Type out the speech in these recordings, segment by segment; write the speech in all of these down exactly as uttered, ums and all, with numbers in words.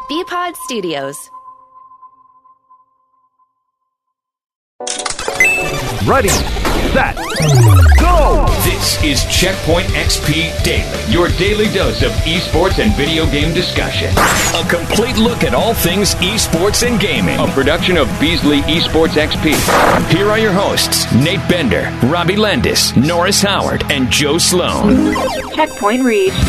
B-Pod Studios. Ready, set, go! This is Checkpoint X P Daily, your daily dose of esports and video game discussion. A complete look at all things esports and gaming. A production of Beasley Esports X P. Here are your hosts, Nate Bender, Robbie Landis, Norris Howard, and Joe Sloan. Checkpoint reached.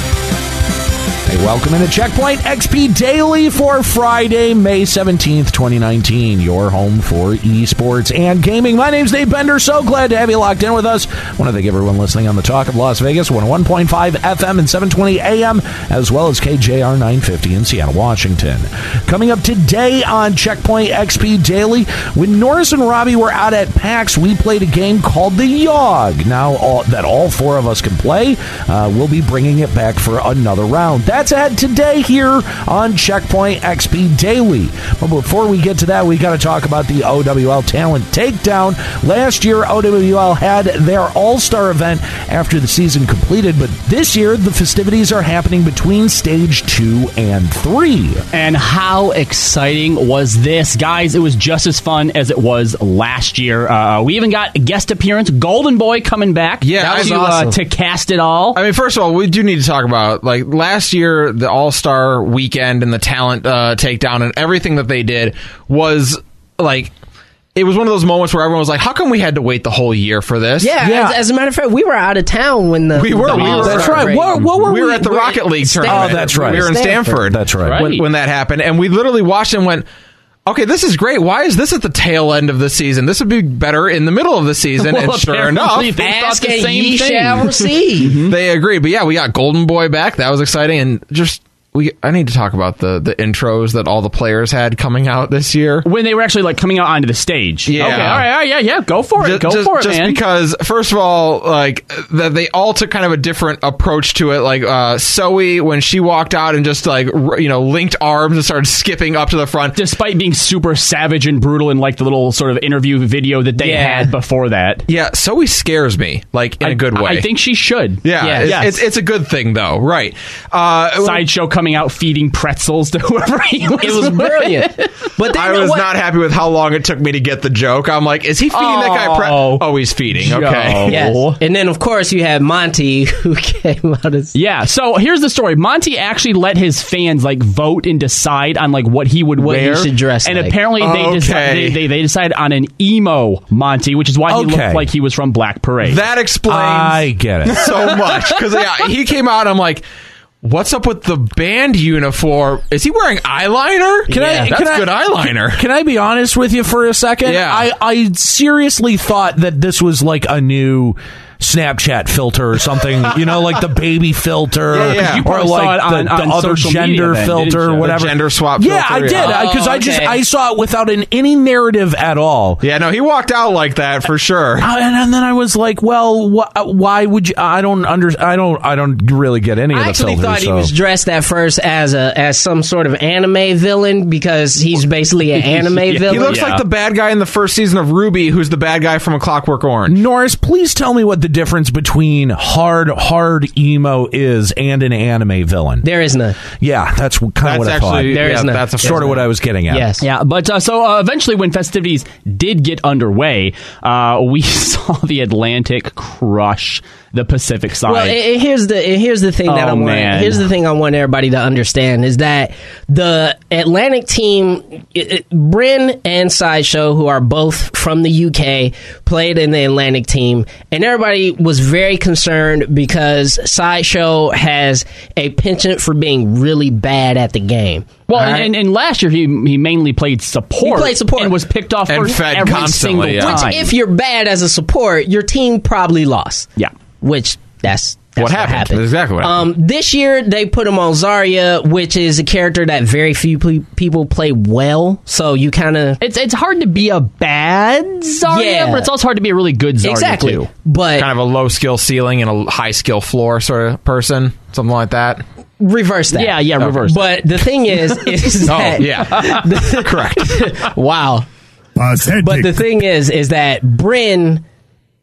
Hey, welcome into Checkpoint X P Daily for Friday, May seventeenth, twenty nineteen. Your home for esports and gaming. My name's Nate Bender. So glad to have you locked in with us. I want to thank everyone listening on the Talk of Las Vegas, one oh one point five F M and seven twenty A M, as well as K J R nine fifty in Seattle, Washington. Coming up today on Checkpoint X P Daily, when Norris and Robbie were out at PAX, we played a game called the Yogg. Now all, that all four of us can play, uh, we'll be bringing it back for another round. That's ahead today here on Checkpoint X P Daily. But before we get to that, we got to talk about the O W L Talent Takedown. Last year, O W L had their All-Star event after the season completed, but this year, the festivities are happening between stage two and three. And how exciting was this? Guys, it was just as fun as it was last year. Uh, we even got a guest appearance, Golden Boy coming back. Yeah, that was to, awesome. uh, to cast it all. I mean, first of all, we do need to talk about, like, last year, the All-Star weekend and the talent uh, takedown and everything that they did was, like, it was one of those moments where everyone was like, how come we had to wait the whole year for this? Yeah, Yeah. As, as a matter of fact, we were out of town when the... We were, the we were. All-Star That's right. break. What, what were we we? were at the Rocket League Stanford. tournament. Oh, that's right. We were in Stanford. Stanford. That's right. When, when that happened. And we literally watched and went, okay, this is great. Why is this at the tail end of the season? This would be better in the middle of the season. Well, and sure apparently enough, they thought Ask the and same ye thing. shall see. they agreed. But yeah, we got Golden Boy back. That was exciting. And just... We, I need to talk about the, the intros that all the players had coming out this year. When they were actually like coming out onto the stage. Yeah. Okay, all right, all right, yeah, yeah, go for it, Just, go just, for it, just man. because, first of all, like that they all took kind of a different approach to it. Like uh, Zoe, when she walked out and just like r- you know linked arms and started skipping up to the front. Despite being super savage and brutal in like the little sort of interview video that they Yeah. had before that. Yeah, Zoe scares me, like in I, a good way. I think she should. Yeah, Yeah. It's, Yes. it's it's a good thing though, right? Uh, Sideshow coming out feeding pretzels to whoever he was. It was with. brilliant. But then I was what, not happy with how long it took me to get the joke. I'm like, is he feeding that guy? Pre- Oh. oh, he's feeding. Joe. Okay. Yes. And then, of course, you had Monty, who came out as... Yeah, so here's the story. Monty actually let his fans like vote and decide on like what he would What he wear. should dress and like. apparently they, Okay. deci- they, they they decided on an emo Monty, which is why he Okay. looked like he was from Black Parade. That explains I get it. so much because yeah, he came out. I'm like, what's up with the band uniform? Is he wearing eyeliner? Can I- That's can I- good eyeliner. Can I be honest with you for a second? Yeah. I, I seriously thought that this was like a new Snapchat filter or something, you know, like the baby filter, Yeah, yeah. You or probably like saw it the, on- the on other social gender media then, filter, didn't you? whatever. The gender swap Yeah, filter, I did yeah. because Oh, I just okay. I saw it without an, any narrative at all. Yeah, no, he walked out like that for sure. Uh, and, and then I was like, well, wh- why would you? I don't under. I don't. I don't really get any of I the actually filters. thought he so. was dressed at first as a as some sort of anime villain because he's basically an anime villain. He looks Yeah. like the bad guy in the first season of Ruby, who's the bad guy from A Clockwork Orange. Norris, please tell me what the difference between hard, hard emo is and an anime villain. There is none. Yeah, that's kind of That's what I thought. actually There yeah, is none. that's a Sort of what I was getting at. Yes. Yeah, but uh, so uh, eventually when festivities did get underway, uh, we saw the Atlantic crush the Pacific side. Well, it, it- here's the it- here's the thing that Oh, I want. man. Here's the thing I want everybody to understand is that the Atlantic team, it, it, Bryn and Sideshow, who are both from the U K, played in the Atlantic team, and everybody was very concerned because Sideshow has a penchant for being really bad at the game. well, All and, right? and, and last year he he mainly played support. He played support. and was picked off And for fed every constantly, single yeah. time. If you're bad as a support, your team probably lost. Yeah. Which that's, that's What happened? That's exactly what happened. Um, this year they put him on Zarya, which is a character that very few pe- people play well. So you kind of It's it's hard to be a bad Zarya, Yeah. but it's also hard to be a really good Zarya exactly. too. But Kind of a low skill ceiling and a high skill floor sort of person, something like that. reverse that. Yeah, yeah, reverse. But the thing is, is Oh, that yeah. Correct. wow. Pathetic. But the thing is, is that Bryn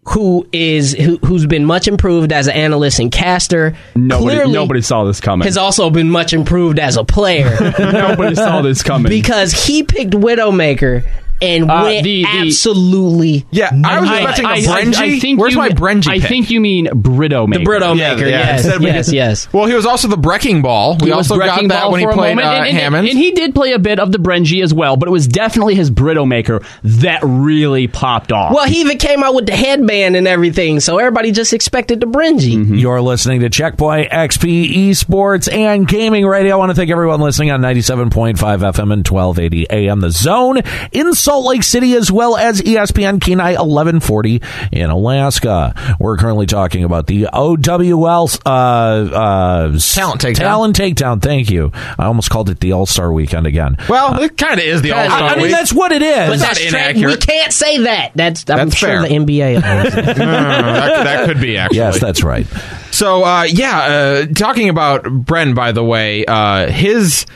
who is who, who's been much improved as an analyst and caster. Nobody, clearly nobody saw this coming. has also been much improved as a player. Nobody saw this coming. Because he picked Widowmaker and Uh, went the- the- absolutely. Yeah, I was expecting a Brenji. Where's you, my Brenji I pick? think you mean Britomaker. The Britomaker, Yeah, yeah, yes, instead we yes, did- yes. Well, he was also the Brecking Ball. We He was also got Wrecking that Ball when he for a played moment, uh, and, and, Hammond. and he did play a bit of the Brenji as well, but it was definitely his Britomaker that really popped off. Well, he even came out with the headband and everything, so everybody just expected the Brenji. Mm-hmm. You're listening to Checkpoint X P Esports and Gaming Radio. I want to thank everyone listening on ninety-seven point five F M and twelve eighty A M The Zone in Salt Lake City, as well as E S P N Kenai eleven forty in Alaska. We're currently talking about the O W L uh, uh, Talent Takedown. Talent Takedown. Thank you. I almost called it the All-Star Weekend again. well, it kind of is the Kinda- All-Star I mean, Week. that's what it is. But not that's tra- inaccurate. we can't say that. That's I'm That's sure fair. the N B A owns it. Uh, that, that could be, actually. Yes, that's right. So, uh, yeah, uh, talking about Bren, by the way, uh, his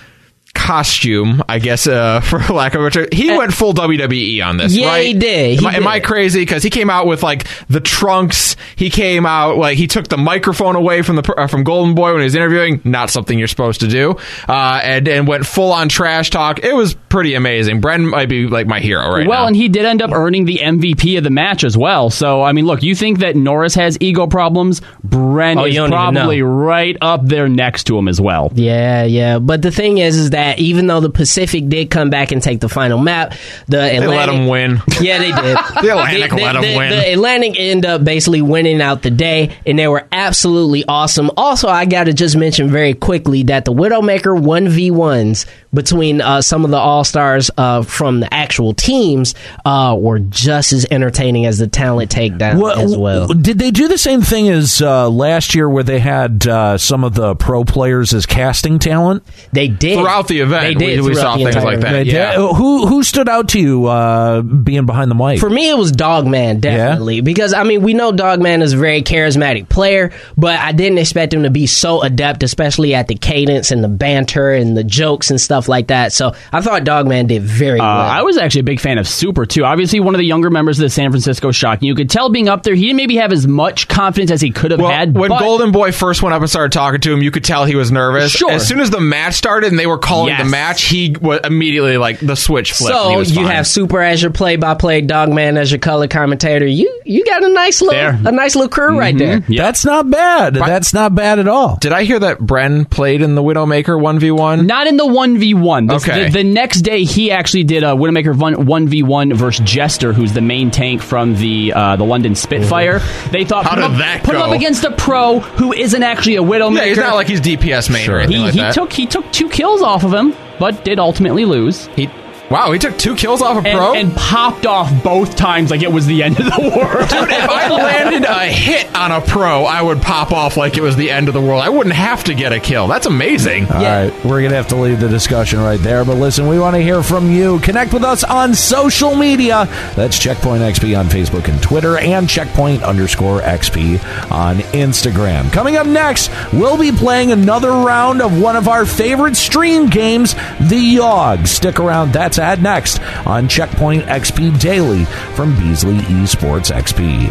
costume, I guess, uh, for lack of a better, he went full W W E on this, Yeah, right? he did. He am, I, am did. I crazy? Because he came out with like the trunks. He came out like he took the microphone away from the uh, from Golden Boy when he was interviewing. Not something you're supposed to do. Uh, and and went full on trash talk. It was pretty amazing. Bren might be like my hero right well, now. and he did end up earning the M V P of the match as well. So, I mean, look, you think that Norris has ego problems? Bren Oh, is you don't even probably know. right up there next to him as well. Yeah, yeah. But the thing is, is that even though the Pacific did come back and take the final map, the Atlantic, they let him win. Yeah, they did. The Atlantic let 'em the, win. The Atlantic ended up basically winning out the day, and they were absolutely awesome. Also, I got to just mention very quickly that the Widowmaker one v ones between uh, some of the All-Stars uh, from the actual teams uh, were just as entertaining as the Talent Takedown Well, as well. Did they do the same thing as uh, last year where they had uh, some of the pro players as casting talent? They did. Throughout the event, They did we, we throughout saw the things entire like that. event. They Yeah. did? Who who stood out to you uh, being behind the mic? For me, it was Dogman, definitely. Because, I mean, we know Dogman is a very charismatic player, but I didn't expect him to be so adept, especially at the cadence and the banter and the jokes and stuff like that. So I thought Dogman did very Uh, well. I was actually a big fan of Super, too. Obviously, one of the younger members of the San Francisco Shock. You could tell being up there, he didn't maybe have as much confidence as he could have Well, had. when but Golden Boy first went up and started talking to him, you could tell he was nervous. Sure. As soon as the match started and they were calling Yes. the match, he was immediately like the switch flipped. and he So was you fine. have Super as your play-by-play, Dogman as your color commentator. You you got a nice little There. a nice little crew right there. Yeah. That's not bad. That's not bad at all. Did I hear that Bren played in the Widowmaker one v one? Not in the one v one. This- Okay. The, the next day, he actually did a Widowmaker one v one versus Jester, who's the main tank from the uh, the London Spitfire. They thought How put, him did up, that put him go? up against a pro who isn't actually a Widowmaker. Yeah, he's not like he's D P S main or anything he like he that. took he took two kills off of him, but did ultimately lose. He, wow, he took two kills off a And, pro? and popped off both times like it was the end of the world. Dude, if I landed a hit on a pro, I would pop off like it was the end of the world. I wouldn't have to get a kill. That's amazing. All right, we're going to have to leave the discussion right there. But listen, we want to hear from you. Connect with us on social media. That's Checkpoint X P on Facebook and Twitter, and Checkpoint underscore X P on Instagram. Coming up next, we'll be playing another round of one of our favorite stream games, The Yogg. Stick around. That's ahead next on Checkpoint X P Daily from Beasley Esports X P.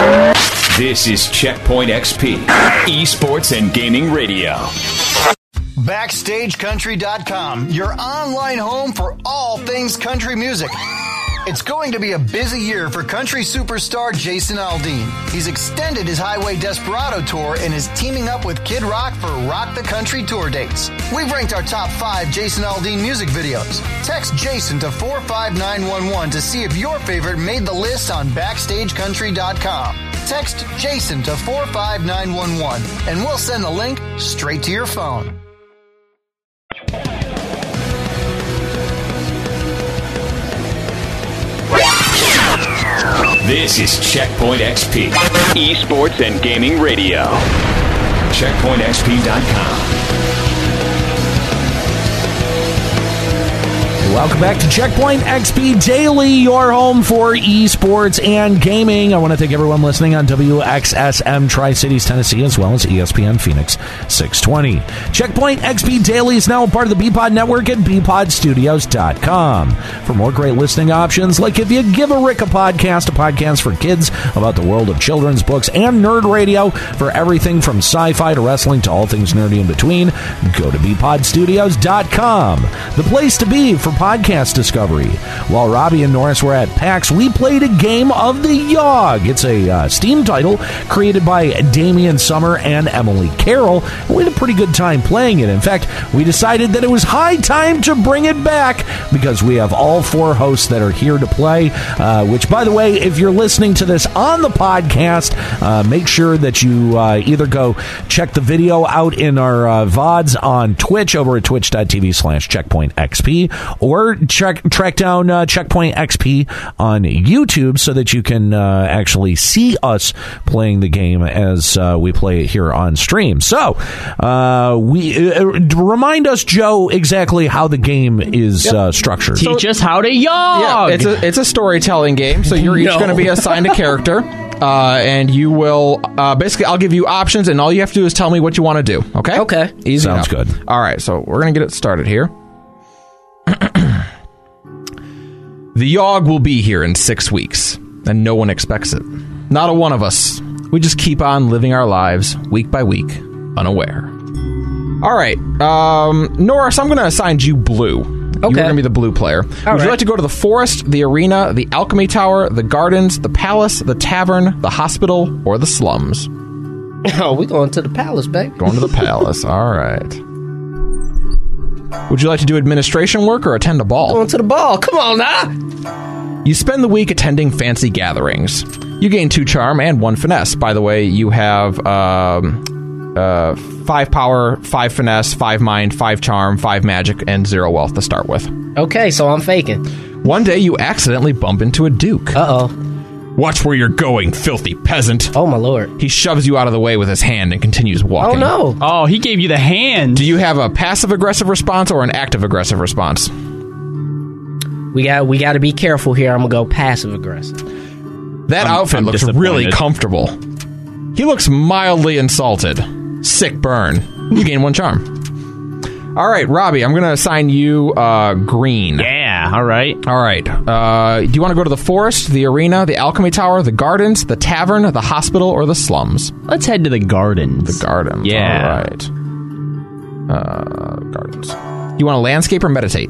This is Checkpoint X P, Esports and Gaming Radio. Backstage Country dot com, your online home for all things country music. It's going to be a busy year for country superstar Jason Aldean. He's extended his Highway Desperado tour and is teaming up with Kid Rock for Rock the Country tour dates. We've ranked our top five Jason Aldean music videos. Text Jason to four five nine one one to see if your favorite made the list on Backstage Country dot com. Text Jason to four five nine one one and we'll send the link straight to your phone. This is Checkpoint X P, Esports and Gaming Radio. Checkpoint X P dot com. Welcome back to Checkpoint X P Daily, your home for esports and gaming. I want to thank everyone listening on W X S M Tri-Cities, Tennessee, as well as E S P N Phoenix six twenty. Checkpoint X P Daily is now a part of the B Pod Network at b pod studios dot com. For more great listening options, like if you give a Rick a podcast, a podcast for kids about the world of children's books, and nerd radio for everything from sci-fi to wrestling to all things nerdy in between, go to b pod studios dot com, the place to be for podcast discovery. While Robbie and Norris were at PAX, we played a game of the Yogg. It's a uh, Steam title created by Damian Summer and Emily Carroll. We had a pretty good time playing it. In fact, we decided that it was high time to bring it back because we have all four hosts that are here to play, uh, which, by the way, if you're listening to this on the podcast, uh, make sure that you uh, either go check the video out in our uh, V O Ds on Twitch over at twitch dot t v slash checkpoint x p, or check, track down uh, Checkpoint X P on YouTube so that you can uh, actually see us playing the game as uh, we play it here on stream. So, uh, we uh, remind us, Joe, exactly how the game is yep. uh, structured. Teach us how to Yogg! Yeah, it's a, it's a storytelling game, so you're each no. going to be assigned a character. Uh, and you will, uh, basically, I'll give you options, and all you have to do is tell me what you want to do, okay? Okay. Easy Sounds enough. good. All right, so we're going to get it started here. The Yogg will be here in six weeks, and no one expects it. Not a one of us. We just keep on living our lives, week by week, unaware. All right, um, Norris, I'm going to assign you blue. Okay. You're going to be the blue player. All Would right. you like to go to the forest, the arena, the alchemy tower, the gardens, the palace, the tavern, the hospital, or the slums? Oh, we're going to the palace, baby. Going to the palace. All right. Would you like to do administration work or attend a ball? Going to the ball. Come on now. You spend the week attending fancy gatherings. You gain two charm and one finesse. By the way, you have um, uh, five power, five finesse, five mind, five charm, five magic, and zero wealth to start with. Okay, so I'm faking. One day you accidentally bump into a duke. Uh-oh. Watch where you're going, filthy peasant. Oh, my lord. He shoves you out of the way with his hand and continues walking. Oh, no. Oh, he gave you the hand. Do you have a passive-aggressive response or an active-aggressive response? We got we got to be careful here. I'm going to go passive-aggressive. That I'm, outfit I'm looks really comfortable. He looks mildly insulted. Sick burn. You gain one charm. All right, Robbie, I'm going to assign you uh, green. Yeah, all right. All right. Uh, do you want to go to the forest, the arena, the alchemy tower, the gardens, the tavern, the hospital, or the slums? Let's head to the gardens. The gardens. Yeah. All right. Uh, gardens. You want to landscape or meditate?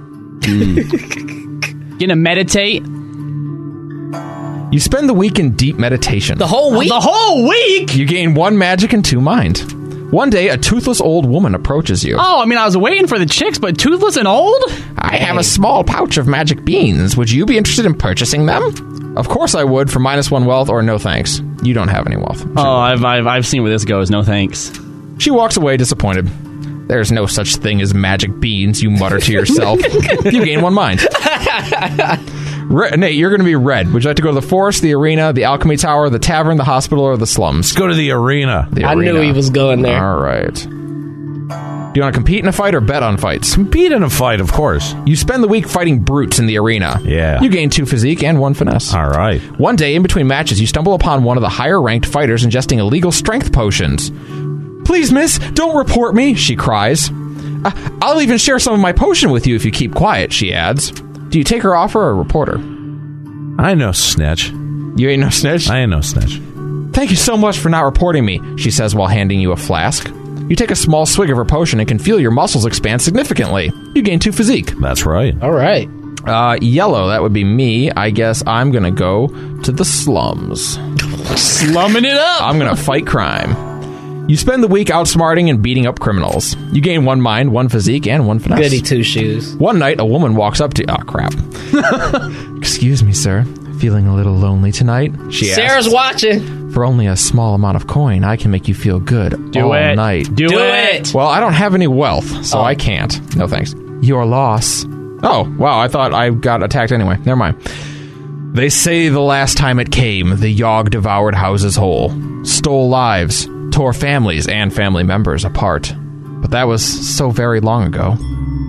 Mm. Gonna meditate. You spend the week in deep meditation. The whole week? The whole week? You gain one magic and two mind. One day, a toothless old woman approaches you. Oh, I mean, I was waiting for the chicks, but toothless and old? I have a small pouch of magic beans. Would you be interested in purchasing them? Of course I would, for minus one wealth or no thanks. You don't have any wealth. Oh, I've, I've, I've seen where this goes. No thanks. She walks away disappointed. There's no such thing as magic beans, you mutter to yourself. You gain one mind. Re- Nate, you're going to be red. Would you like to go to the forest, the arena, the alchemy tower, the tavern, the hospital, or the slums? Let's go to the arena. The I arena. knew he was going there. All right. Do you want to compete in a fight or bet on fights? Compete in a fight, of course. You spend the week fighting brutes in the arena. Yeah. You gain two physique and one finesse. All right. One day, in between matches, you stumble upon one of the higher-ranked fighters ingesting illegal strength potions. Please, miss, don't report me, she cries. Uh, I'll even share some of my potion with you if you keep quiet, she adds. Do you take her offer or report her? I know snitch. You ain't no snitch? I ain't no snitch. Thank you so much for not reporting me, she says while handing you a flask. You take a small swig of her potion and can feel your muscles expand significantly. You gain two physique. That's right. All right. Uh, yellow, that would be me. I guess I'm going to go to the slums. Slumming it up. I'm going to fight crime. You spend the week outsmarting and beating up criminals. You gain one mind, one physique, and one finesse. Goody two shoes. One night, a woman walks up to you. Oh, crap. Excuse me, sir. Feeling a little lonely tonight? She Sarah's asks. watching. For only a small amount of coin, I can make you feel good Do all it. night. Do, Do it. it. Well, I don't have any wealth, so Oh. I can't. No thanks. Your loss. Oh, wow, I thought I got attacked anyway. Never mind. They say the last time it came, the Yogg devoured houses whole, stole lives, tore families and family members apart. But that was so very long ago.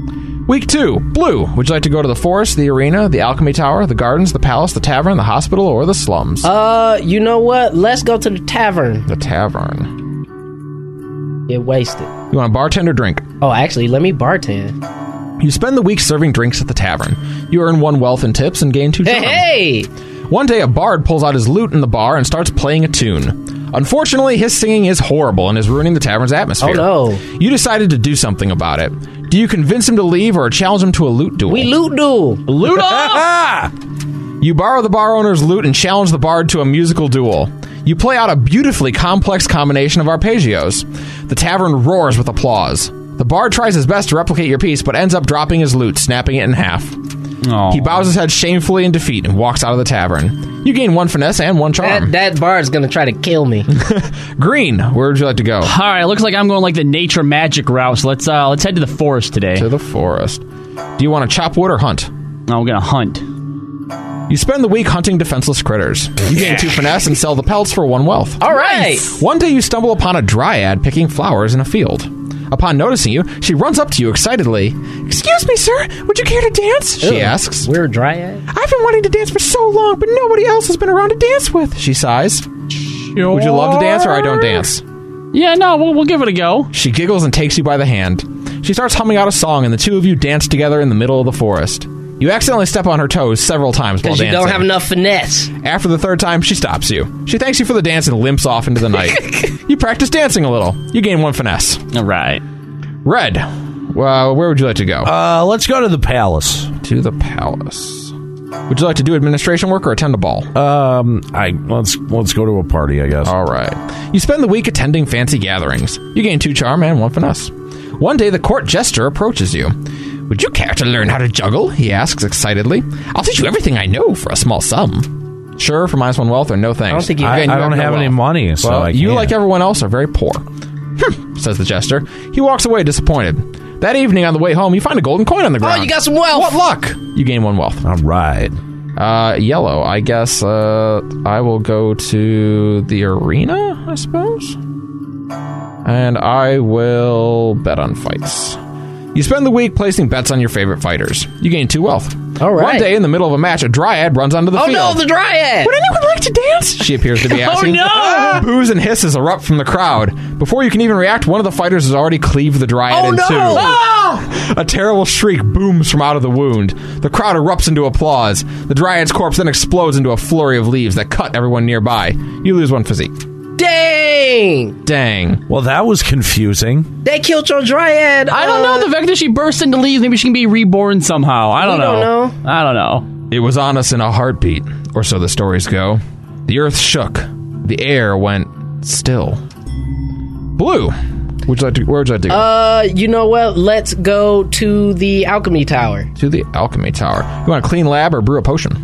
Week two, Blue. Would you like to go to the forest, the arena, the alchemy tower, the gardens, the palace, the tavern, the hospital, or the slums? Uh, you know what? Let's go to the tavern. The tavern. Get wasted. You want a bartender drink? Oh, actually, let me bartend. You spend the week serving drinks at the tavern. You earn one wealth and tips and gain two charm. Hey, hey! One day, a bard pulls out his lute in the bar and starts playing a tune. Unfortunately, his singing is horrible and is ruining the tavern's atmosphere. Oh, no. You decided to do something about it. Do you convince him to leave or challenge him to a lute duel? We loot duel. Loot off! You borrow the bar owner's lute and challenge the bard to a musical duel. You play out a beautifully complex combination of arpeggios. The tavern roars with applause. The bard tries his best to replicate your piece, but ends up dropping his lute, snapping it in half. Oh. He bows his head shamefully in defeat and walks out of the tavern. You gain one finesse and one charm. That, that bard's gonna try to kill me. Green, where would you like to go? All right, looks like I'm going like the nature magic route. So let's uh, let's head to the forest today. To the forest. Do you want to chop wood or hunt? No, we're gonna hunt. You spend the week hunting defenseless critters. You gain two finesse and sell the pelts for one wealth. All right. One day you stumble upon a dryad picking flowers in a field. Upon noticing you, she runs up to you excitedly. Excuse me, sir, would you care to dance? She Ew, asks. We're a dryad? I've been wanting to dance for so long, but nobody else has been around to dance with, she sighs. Sure. Would you love to dance or I don't dance? Yeah, no, we'll, we'll give it a go. She giggles and takes you by the hand. She starts humming out a song, and the two of you dance together in the middle of the forest. You accidentally step on her toes several times while Because dancing. you don't have enough finesse. After the third time, she stops you. She thanks you for the dance and limps off into the night. You practice dancing a little. You gain one finesse. All right. Red, uh, where would you like to go? Uh, let's go to the palace. To the palace. Would you like to do administration work or attend a ball? Um, I let's let's go to a party, I guess. All right. You spend the week attending fancy gatherings. You gain two charm and one finesse. One day, the court jester approaches you. Would you care to learn how to juggle? He asks excitedly. I'll teach you everything I know for a small sum. Sure, for minus one wealth or no thanks. I don't think you- I, Again, I you don't no have any wealth. money, so Well, I you, can't. like everyone else, are very poor. Hm, says the jester. He walks away disappointed. That evening, on the way home, you find a golden coin on the ground. Oh, you got some wealth. What luck! You gain one wealth. All right. Uh, yellow. I guess uh, I will go to the arena, I suppose. And I will bet on fights. You spend the week placing bets on your favorite fighters. You gain two wealth. All right. One day, in the middle of a match, a dryad runs onto the Oh field. no, the dryad! Would anyone like to dance? She appears to be asking. Oh, no! Boos and hisses erupt from the crowd. Before you can even react, one of the fighters has already cleaved the dryad Oh, in no! two. Oh! A terrible shriek booms from out of the wound. The crowd erupts into applause. The dryad's corpse then explodes into a flurry of leaves that cut everyone nearby. You lose one physique. Dang! Dang. Well, that was confusing. They killed your dryad. I don't uh, know. The fact that she burst into leaves, maybe she can be reborn somehow. I don't We know. don't know. I don't know. It was on us in a heartbeat, or so the stories go. The earth shook. The air went still. Blue. Would you like to, where would you like to go? Uh, you know what? Let's go to the alchemy tower. to the alchemy tower. You want a clean lab or brew a potion?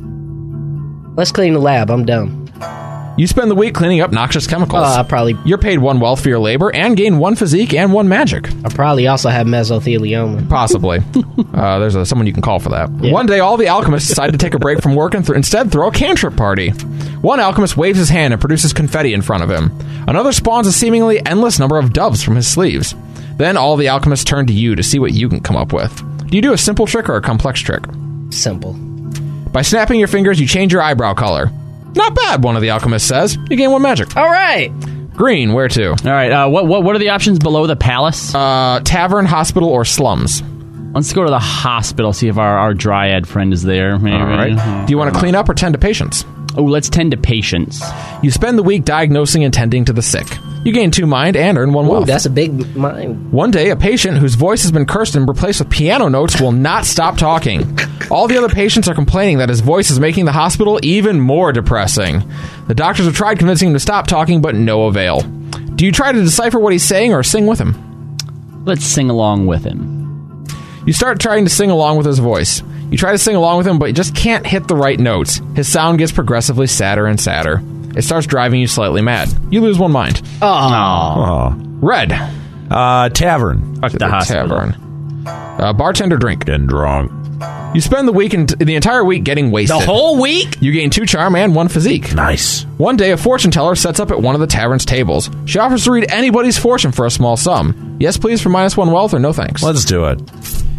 Let's clean the lab. I'm done. You spend the week cleaning up noxious chemicals. Uh, I probably, You're paid one wealth for your labor and gain one physique and one magic. I probably also have mesothelioma. Possibly. uh, there's a, someone you can call for that. Yeah. One day, all the alchemists decide to take a break from work and th- instead throw a cantrip party. One alchemist waves his hand and produces confetti in front of him. Another spawns a seemingly endless number of doves from his sleeves. Then all the alchemists turn to you to see what you can come up with. Do you do a simple trick or a complex trick? Simple. By snapping your fingers, you change your eyebrow color. Not bad, one of the alchemists says. You gain one magic. All right. Green, where to? All right. Uh, what what what are the options below the palace? Uh, tavern, hospital, or slums. Let's go to the hospital. See if our, our dryad friend is there. Maybe. All right. Do you want to clean up or tend to patients? Oh, let's tend to patients. You spend the week diagnosing and tending to the sick. You gain two mind and earn one Ooh, wealth. that's a big mind. One day, a patient whose voice has been cursed and replaced with piano notes will not stop talking. All the other patients are complaining that his voice is making the hospital even more depressing. The doctors have tried convincing him to stop talking, but no avail. Do you try to decipher what he's saying or sing with him? Let's sing along with him. You start trying to sing along with his voice. You try to sing along with him, but you just can't hit the right notes. His sound gets progressively sadder and sadder. It starts driving you slightly mad. You lose one mind. Oh. Red. Uh, tavern. Fuck To the hospital. tavern. Uh, bartender drink. Getting drunk. You spend the week, in the entire week, getting wasted. The whole week? You gain two charm and one physique. Nice. One day, a fortune teller sets up at one of the tavern's tables. She offers to read anybody's fortune for a small sum. Yes, please, for minus one wealth, or no thanks. Let's do it.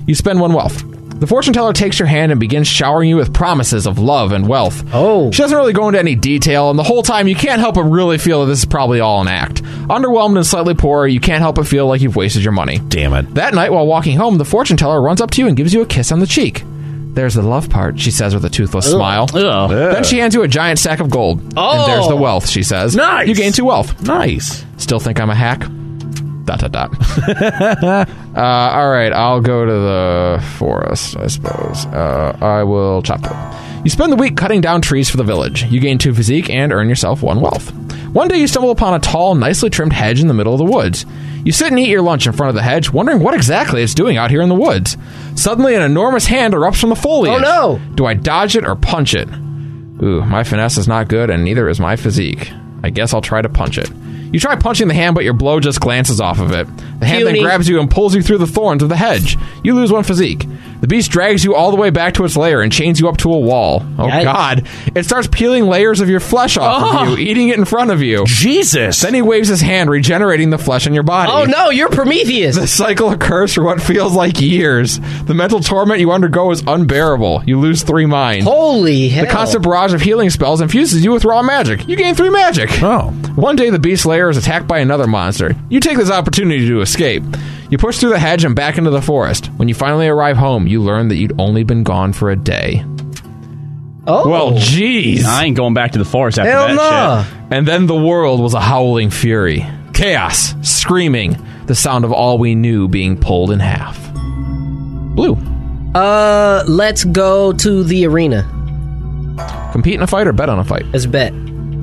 You spend one wealth. The fortune teller takes your hand and begins showering you with promises of love and wealth. Oh. She doesn't really go into any detail, and the whole time you can't help but really feel that this is probably all an act. Underwhelmed and slightly poor, you can't help but feel like you've wasted your money. Damn it. That night, while walking home, the fortune teller runs up to you and gives you a kiss on the cheek. There's the love part, she says with a toothless Ugh. smile. Ugh. Then she hands you a giant sack of gold. Oh. And there's the wealth, she says. Nice. You gain two wealth. Nice. Still think I'm a hack? Dot, dot, dot. uh, all right, I'll go to the forest, I suppose. Uh, I will chop wood. You spend the week cutting down trees for the village. You gain two physique and earn yourself one wealth. One day you stumble upon a tall, nicely trimmed hedge in the middle of the woods. You sit and eat your lunch in front of the hedge, wondering what exactly it's doing out here in the woods. Suddenly, an enormous hand erupts from the foliage. Oh, no. Do I dodge it or punch it? Ooh, my finesse is not good, and neither is my physique. I guess I'll try to punch it. You try punching the hand, but your blow just glances off of it. The hand Puny. then grabs you and pulls you through the thorns of the hedge. You lose one physique. The beast drags you all the way back to its lair and chains you up to a wall. Oh, Yikes. God. It starts peeling layers of your flesh off Oh. of you, eating it in front of you. Jesus. Then he waves his hand, regenerating the flesh in your body. Oh, no, you're Prometheus. The cycle occurs for what feels like years. The mental torment you undergo is unbearable. You lose three mind. Holy hell. The constant barrage of healing spells infuses you with raw magic. You gain three magic. Oh. One day, the beast lair is attacked by another monster. You take this opportunity to escape. You push through the hedge and back into the forest. When you finally arrive home, you learn that you'd only been gone for a day. Oh. Well, jeez. I ain't going back to the forest after Hell that no. shit. And then the world was a howling fury. Chaos, screaming, the sound of all we knew being pulled in half. Blue. Uh, let's go to the arena. Compete in a fight or bet on a fight? Let's bet.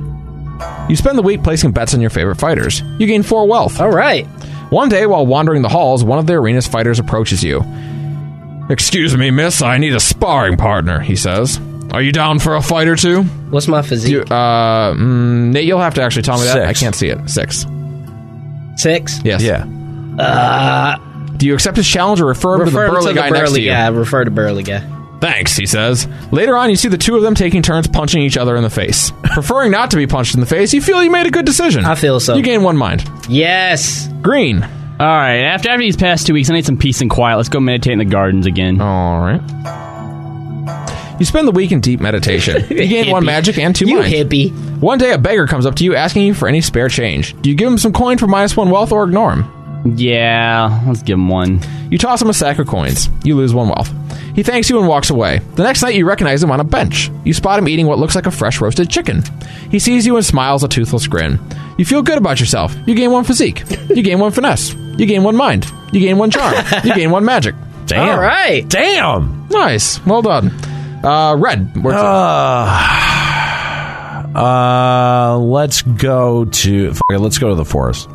You spend the week placing bets on your favorite fighters. You gain four wealth. All right. One day, while wandering the halls, one of the arena's fighters approaches you. "Excuse me, miss, I need a sparring partner," he says. "Are you down for a fight or two?" What's my physique? You, uh, mm, Nate, you'll have to actually tell me that. Six. I can't see it. Six. Six? Yes. Yeah. Do you accept his challenge or refer him Refer to the burly to the guy next to burly you? guy. Refer to burly guy. Thanks, he says. Later on, you see the two of them taking turns punching each other in the face. Preferring not to be punched in the face, you feel you made a good decision. I feel so. You gain one mind. Yes. Green. All right, after after these past two weeks, I need some peace and quiet. Let's go meditate in the gardens again. All right. You spend the week in deep meditation. You gain one Hippie. magic and two You mind. hippie. One day, a beggar comes up to you asking you for any spare change. Do you give him some coin for minus one wealth or ignore him? Yeah, let's give him one. You toss him a sack of coins. You lose one wealth. He thanks you and walks away. The next night, you recognize him on a bench. You spot him eating what looks like a fresh roasted chicken. He sees you and smiles a toothless grin. You feel good about yourself. You gain one physique. You gain one finesse. You gain one mind. You gain one charm. You gain one magic. Damn. All right. Damn. Nice. Well done. Uh, red. Where's Uh, uh, let's go to. f- it, Let's go to the forest.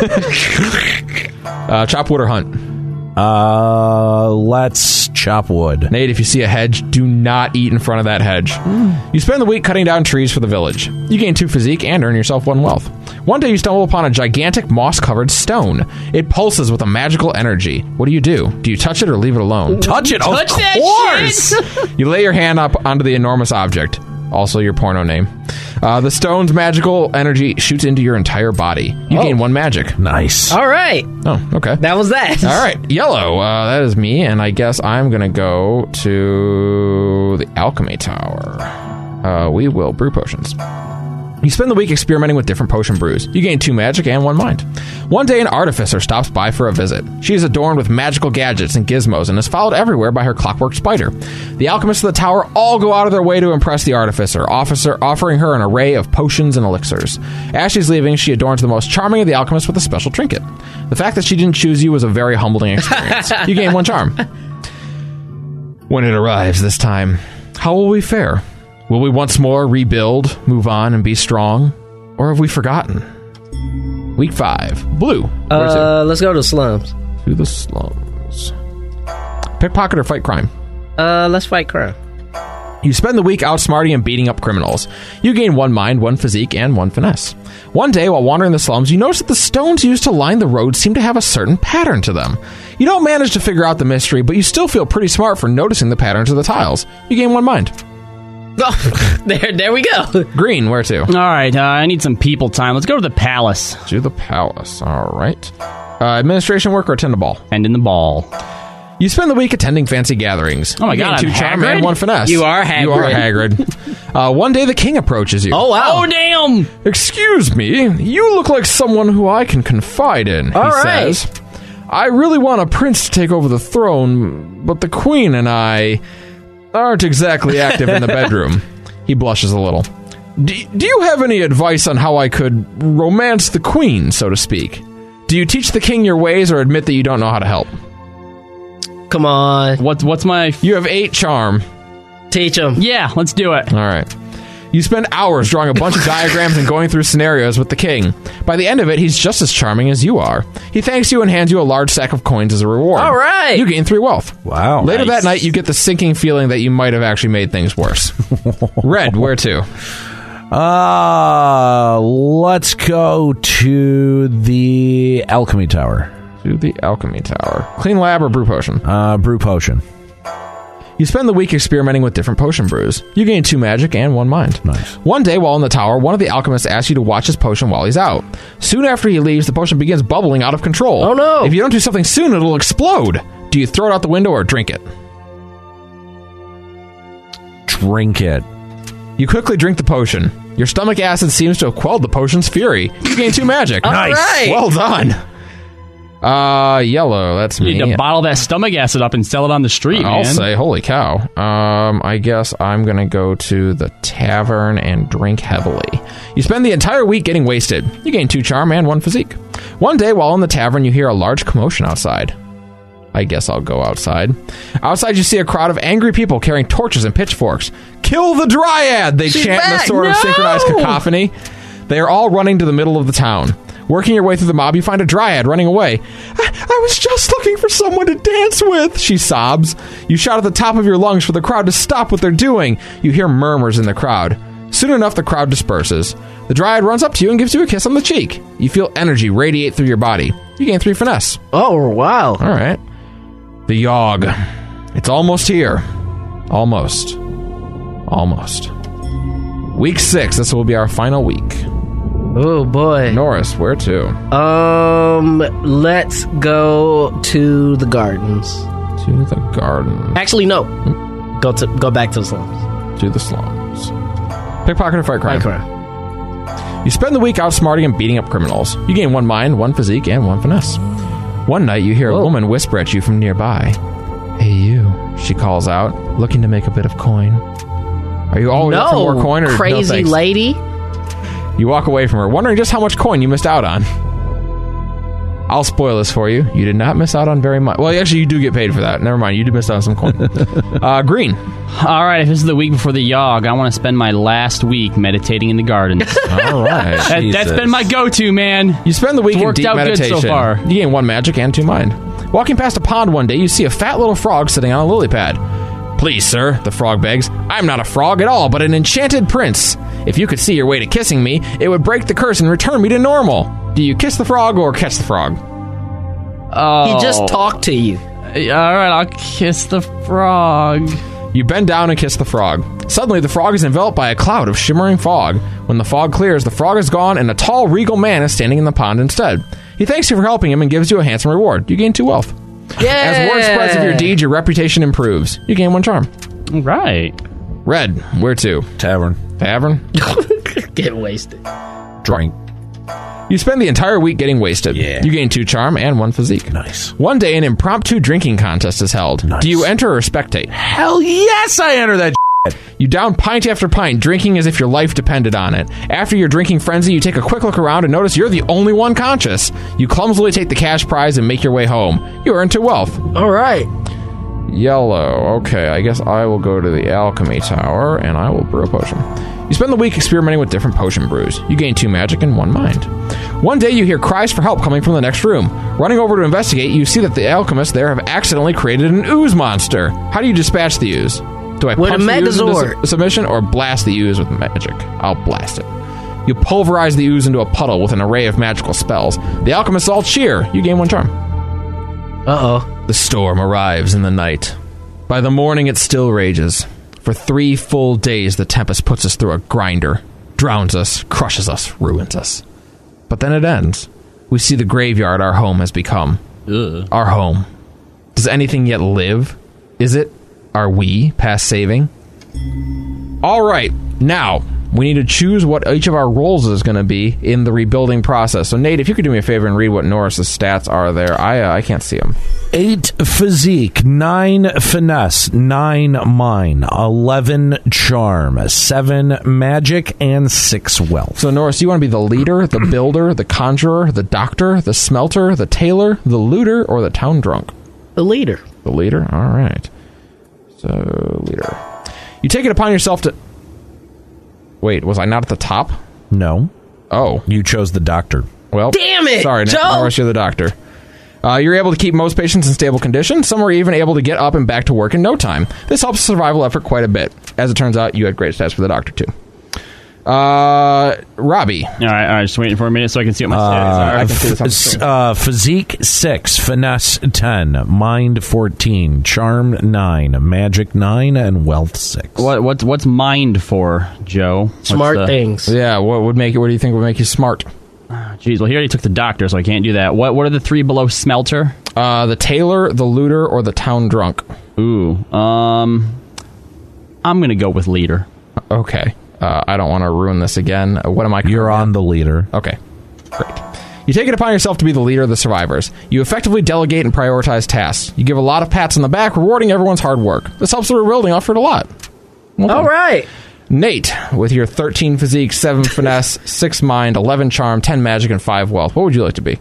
uh, chop wood or hunt? Uh, let's chop wood. Nate, if you see a hedge, do not eat in front of that hedge. You spend the week cutting down trees for the village. You gain two physique and earn yourself one wealth. One day you stumble upon a gigantic moss-covered stone. It pulses with a magical energy. What do you do? Do you touch it or leave it alone? Touch it, Touch of that course. You lay your hand up onto the enormous object. Also your porno name. Uh, the stone's magical energy shoots into your entire body. You Oh. gain one magic. Nice. All right. Oh, okay. That was that. All right, yellow. Uh, that is me, and I guess I'm gonna go to the alchemy tower. Uh, we will brew potions. You spend the week experimenting with different potion brews. You gain two magic and one mind. One day, an artificer stops by for a visit. She is adorned with magical gadgets and gizmos and is followed everywhere by her clockwork spider. The alchemists of the tower all go out of their way to impress the artificer, officer offering her an array of potions and elixirs. As she's leaving, she adorns the most charming of the alchemists with a special trinket. The fact that she didn't choose you was a very humbling experience. You gain one charm. When it arrives this time, how will we fare? Will we once more rebuild, move on, and be strong? Or have we forgotten? Week five. Blue. Where to? Uh, let's go to slums. To the slums. Pickpocket or fight crime? Uh, let's fight crime. You spend the week outsmarting and beating up criminals. You gain one mind, one physique, and one finesse. One day, while wandering the slums, you notice that the stones used to line the road seem to have a certain pattern to them. You don't manage to figure out the mystery, but you still feel pretty smart for noticing the patterns of the tiles. You gain one mind. Oh, there, there we go. Green, where to? All right, uh, I need some people time. Let's go to the palace. To the palace. All right. Uh, administration work or attend a ball? And in the ball. You spend the week attending fancy gatherings. Oh my You God, gain two I'm charm Hagrid? and one finesse. You are Hagrid. You are Hagrid. uh, one day the king approaches you. Oh, wow. Oh, damn! Excuse me, you look like someone who I can confide in, All he right. says. I really want a prince to take over the throne, but the queen and I aren't exactly active in the bedroom. He blushes a little. Do, do you have any advice on how I could romance the queen, so to speak? Do you teach the king your ways or admit that you don't know how to help? Come on. What, what's my... You have eight charm. Teach him. Yeah, let's do it. All right. You spend hours drawing a bunch of diagrams and going through scenarios with the king. By the end of it, he's just as charming as you are. He thanks you and hands you a large sack of coins as a reward. All right. You gain three wealth. Wow. Later Nice. that night, you get the sinking feeling that you might have actually made things worse. Red, where to? Uh, let's go to the Alchemy Tower. To the Alchemy Tower. Clean lab or brew potion? Uh, brew potion. You spend the week experimenting with different potion brews. You gain two magic and one mind. Nice. One day, while in the tower, one of the alchemists asks you to watch his potion while he's out. Soon after he leaves, the potion begins bubbling out of control. Oh, no. If you don't do something soon, it'll explode. Do you throw it out the window or drink it? Drink it. You quickly drink the potion. Your stomach acid seems to have quelled the potion's fury. You gain two magic. Nice. right. Well done. Uh, yellow. That's You me. need to bottle that stomach acid up and sell it on the street, I'll man. say, holy cow. Um, I guess I'm gonna go to the tavern and drink heavily. You spend the entire week getting wasted. You gain two charm and one physique. One day, while in the tavern, you hear a large commotion outside. I guess I'll go outside. Outside, you see a crowd of angry people carrying torches and pitchforks. Kill the Dryad! They She's chant in a back! sort of No! synchronized cacophony. They are all running to the middle of the town. Working your way through the mob, you find a Dryad running away. I, I was just looking for someone to dance with, she sobs. You shout at the top of your lungs for the crowd to stop what they're doing. You hear murmurs in the crowd. Soon enough, the crowd disperses. The Dryad runs up to you and gives you a kiss on the cheek. You feel energy radiate through your body. You gain three finesse. Oh, wow. All right. The Yogg. It's almost here. Almost. Almost. Week six. This will be our final week. Oh, boy. Norris, where to? Um, let's go to the gardens. To the garden. Actually, no. Go to go back to the slums. To the slums. Pickpocket or fight crime? Fight crime. You spend the week outsmarting and beating up criminals. You gain one mind, one physique, and one finesse. One night, you hear a Whoa. woman whisper at you from nearby. Hey, you, she calls out, looking to make a bit of coin. Are you always up for No, more coin or no crazy thanks? lady. You walk away from her, wondering just how much coin you missed out on. I'll spoil this for you. You did not miss out on very much. Well, actually, you do get paid for that. Never mind. You did miss out on some coin. uh, green. All right, if this is the week before the Yogg, I want to spend my last week meditating in the gardens. All right. that, that's been my go-to, man. You spend the week It's in worked deep out good so meditation. far. You gain one magic and two mind. Walking past a pond one day, you see a fat little frog sitting on a lily pad. Please, sir, the frog begs. I'm not a frog at all, but an enchanted prince. If you could see your way to kissing me, it would break the curse and return me to normal. Do you kiss the frog or catch the frog? Oh. He just talked to you. All right, I'll kiss the frog. You bend down and kiss the frog. Suddenly, the frog is enveloped by a cloud of shimmering fog. When the fog clears, the frog is gone and a tall, regal man is standing in the pond instead. He thanks you for helping him and gives you a handsome reward. You gain two wealth. Yeah. As word spreads of your deed, your reputation improves. You gain one charm. All right. Red, where to? Tavern. Tavern? Get wasted. Drink. You spend the entire week getting wasted. Yeah. You gain two charm and one physique. Nice. One day, an impromptu drinking contest is held. Nice. Do you enter or spectate? Hell yes, I enter that. You down pint after pint, drinking as if your life depended on it. After your drinking frenzy, you take a quick look around and notice you're the only one conscious. You clumsily take the cash prize and make your way home. You earn two wealth. All right. Yellow. Okay, I guess I will go to the Alchemy Tower and I will brew a potion. You spend the week experimenting with different potion brews. You gain two magic and one mind. One day you hear cries for help coming from the next room. Running over to investigate, you see that the alchemists there have accidentally created an ooze monster. How do you dispatch the ooze? Do I With punch a the ooze into Megazord. su- submission or blast the ooze with magic? I'll blast it. You pulverize the ooze into a puddle with an array of magical spells. The alchemists all cheer. You gain one charm. Uh-oh. The storm arrives in the night. By the morning, it still rages. For three full days, the tempest puts us through a grinder, drowns us, crushes us, ruins us. But then it ends. We see the graveyard our home has become. Ugh. Our home. Does anything yet live? Is it? Are we past saving? All right, now we need to choose what each of our roles is going to be in the rebuilding process. So, Nate, if you could do me a favor and read what Norris's stats are there. I uh, I can't see them. Eight physique, nine finesse, nine mind, eleven charm, seven magic, and six wealth. So, Norris, you want to be the leader, the builder, the conjurer, the doctor, the smelter, the tailor, the looter, or the town drunk? The leader. The leader? All right. So, leader. You take it upon yourself to... Wait, was I not at the top? No. Oh. You chose the doctor. Well, damn it, sorry, Joe! Norris, you're the doctor. Uh, you're able to keep most patients in stable condition. Some are even able to get up and back to work in no time. This helps the survival effort quite a bit. As it turns out, you had great stats for the doctor, too. Uh, Robbie. All right, all right, just waiting for a minute so I can see what my stats Uh, are. I can see this on the f- screen. uh, physique six, finesse ten, mind fourteen, charm nine, magic nine, and wealth six. What what's what's mind for, Joe? What's Smart the- things. Yeah, what would make it? What do you think would make you smart? Jeez, well, he already took the doctor, so I can't do that. What what are the three below smelter? Uh, the tailor, the looter, or the town drunk? Ooh, um, I'm gonna go with leader. Okay. Uh, I don't want to ruin this again. Uh, what am I? You're on the leader. Okay, great. You take it upon yourself to be the leader of the survivors. You effectively delegate and prioritize tasks. You give a lot of pats on the back, rewarding everyone's hard work. This helps the rebuilding effort a lot. Well done. All right. Nate, with your thirteen physique, seven finesse, six mind, eleven charm, ten magic, and five wealth, what would you like to be?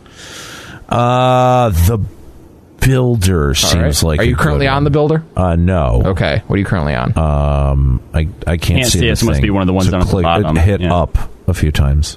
Uh, the builder seems All right. like. Are a you currently good on the one. builder? Uh, no. Okay. What are you currently on? Um, I I can't, Can't see, see the it, so it must thing. be one of the ones So down at the click- bottom. Hit Yeah. up a few times.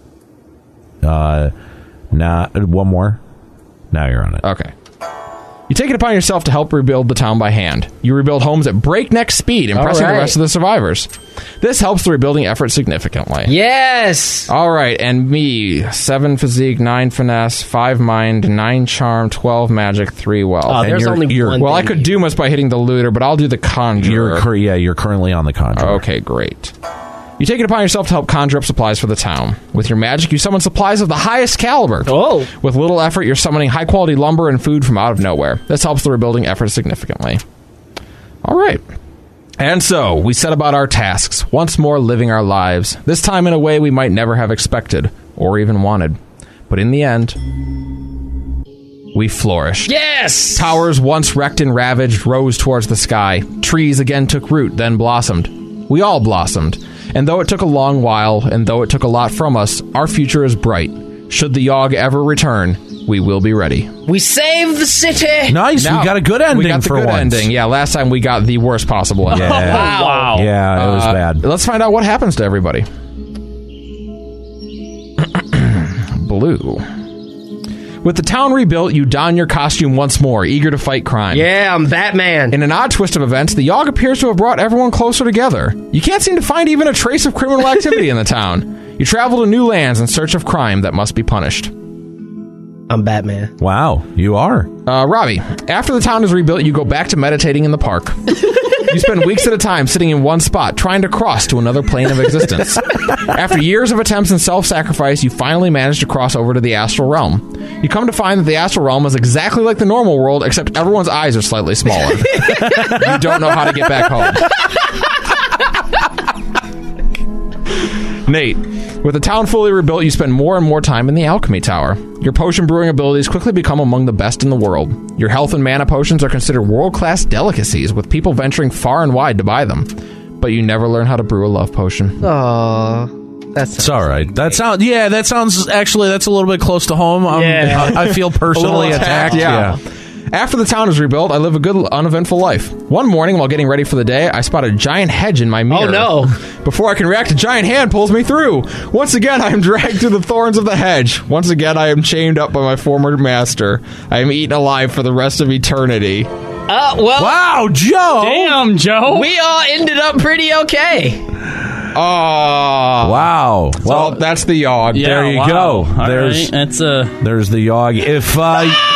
Uh, nah, one more. Now you're on it. Okay. You take it upon yourself to help rebuild the town by hand. You rebuild homes at breakneck speed, impressing All right. the rest of the survivors. This helps the rebuilding effort significantly. Yes. All right, and me, seven physique, nine finesse, five mind, nine charm, twelve magic, three wealth. Oh, And there's you're- only you're- one. well, I thing could here. do much by hitting the looter, but I'll do the conjurer. You're cur- yeah, you're currently on the conjurer. Okay, great. You take it upon yourself to help conjure up supplies for the town. With your magic, you summon supplies of the highest caliber. Oh. With little effort, you're summoning high-quality lumber and food from out of nowhere. This helps the rebuilding effort significantly. All right. And so, we set about our tasks, once more living our lives, this time in a way we might never have expected, or even wanted. But in the end, we flourished. Yes. Towers once wrecked and ravaged rose towards the sky. Trees again took root, then blossomed. We all blossomed. And though it took a long while, and though it took a lot from us, our future is bright. Should the Yogg ever return, we will be ready. We saved the city. Nice. Now, we got a good ending we got the for good once. ending. Yeah, last time we got the worst possible ending. Yeah. Wow. Yeah, it was Uh, bad. Let's find out what happens to everybody. Blue. With the town rebuilt, you don your costume once more, eager to fight crime. Yeah, I'm Batman. In an odd twist of events, the Yogg appears to have brought everyone closer together. You can't seem to find even a trace of criminal activity in the town. You travel to new lands in search of crime that must be punished. I'm Batman. Wow, you are. Uh, Robbie, after the town is rebuilt, you go back to meditating in the park. You spend weeks at a time sitting in one spot, trying to cross to another plane of existence. After years of attempts and self-sacrifice, you finally manage to cross over to the astral realm. You come to find that the astral realm is exactly like the normal world, except everyone's eyes are slightly smaller. You don't know how to get back home. Nate, with the town fully rebuilt, you spend more and more time in the alchemy tower. Your potion brewing abilities quickly become among the best in the world. Your health and mana potions are considered world-class delicacies, with people venturing far and wide to buy them. But you never learn how to brew a love potion. Aww. That's It's all right. That sounds. Yeah, that sounds. Actually, that's a little bit close to home. Um, Yeah. I, I feel personally attacked. yeah. After the town is rebuilt, I live a good, uneventful life. One morning, while getting ready for the day, I spot a giant hedge in my mirror. Oh, no. Before I can react, a giant hand pulls me through. Once again, I am dragged through the thorns of the hedge. Once again, I am chained up by my former master. I am eaten alive for the rest of eternity. Uh, well, Wow, Joe. Damn, Joe. we all ended up pretty okay. Oh. Wow. Well, Well, that's the Yogg. Yeah, there you wow. go. All There's- right, that's uh, there's the Yogg. If uh,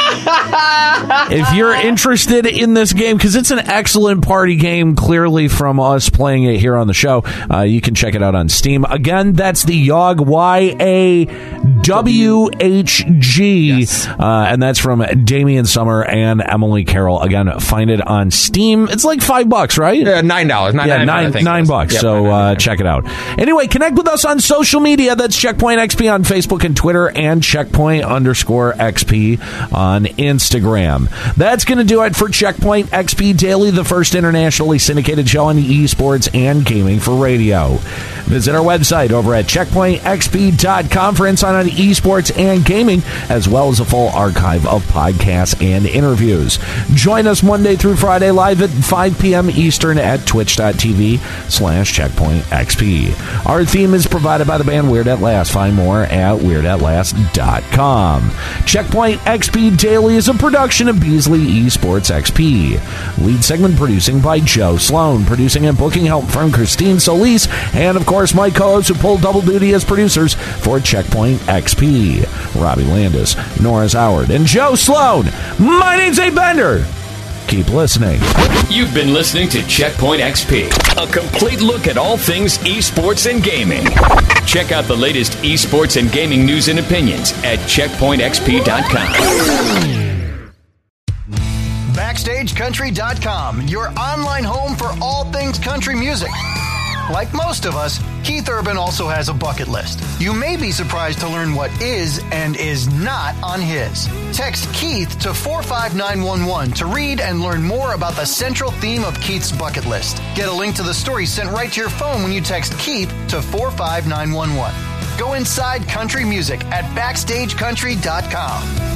If you're interested in this game, because it's an excellent party game, clearly from us playing it here on the show, uh, you can check it out on Steam. Again, that's the Yawg, Y A W H G, Yes. uh, and that's from Damian Summer and Emily Carroll. Again, find it on Steam. It's like five bucks, right? Yeah, nine dollars. Nine, Yeah, nine, nine, I think it nine was. bucks. Yep, so nine, nine, uh, nine. check it out. Anyway, connect with us on social media. That's Checkpoint X P on Facebook and Twitter, and Checkpoint underscore X P on Instagram. That's going to do it for Checkpoint X P Daily, the first internationally syndicated show on esports and gaming for radio. Visit our website over at checkpoint x p dot com for insight on esports and gaming, as well as a full archive of podcasts and interviews. Join us Monday through Friday live at five p.m. Eastern at twitch.tv slash checkpoint X P. Our theme is provided by the band Weird at Last. Find more at weird at last dot com. Checkpoint X P Daily is a production of Beasley Esports X P. Lead segment producing by Joe Sloan. Producing and booking help from Christine Solis. And, of course, my co-hosts who pull double duty as producers for Checkpoint X P. Robbie Landis, Norris Howard, and Joe Sloan. My name's Abe Bender. Keep listening. You've been listening to Checkpoint X P, a complete look at all things esports and gaming. Check out the latest esports and gaming news and opinions at checkpoint x p dot com. Backstage Country dot com, your online home for all things country music. Like most of us, Keith Urban also has a bucket list. You may be surprised to learn what is and is not on his. Text Keith to four five nine one one to read and learn more about the central theme of Keith's bucket list. Get a link to the story sent right to your phone when you text Keith to four five nine one one. Go inside country music at backstage country dot com.